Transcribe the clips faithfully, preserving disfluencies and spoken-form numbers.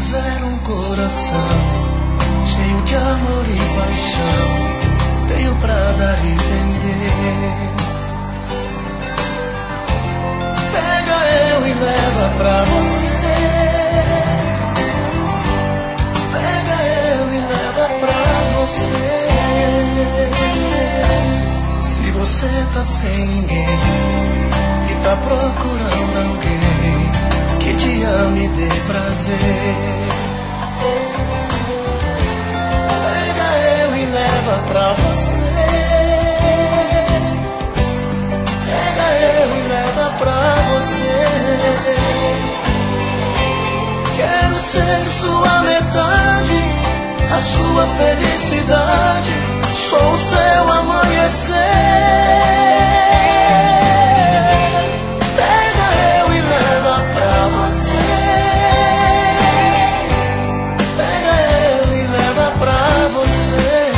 quiser um coração cheio de amor e paixão, tenho pra dar e vender. Pega eu e leva pra você. Pega eu e leva pra você. Se você tá sem ninguém e tá procurando alguém que te ame e dê prazer, pega eu e leva pra você. Pega eu e leva pra você. Quero ser sua metade, a sua felicidade, sou o seu amanhecer. Pega eu e leva pra você. Pega eu e leva pra você.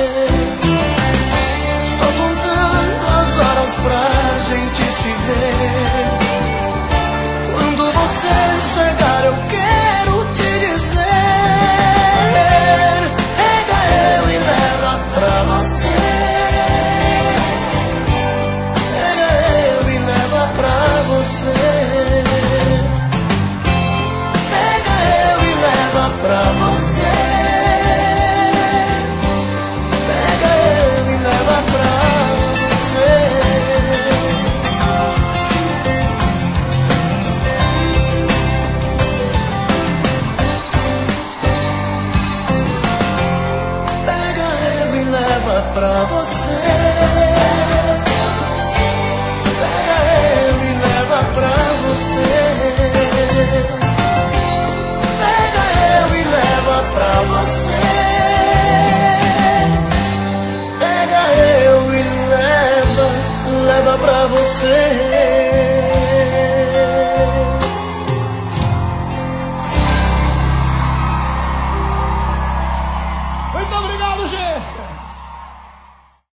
Estou contando as horas pra gente se ver. Quando você chegar eu quero te dizer, pega eu e leva pra você. Pega eu e leva pra você. Pega eu e leva pra você. Pega eu e leva pra você. Pega eu e leva pra você.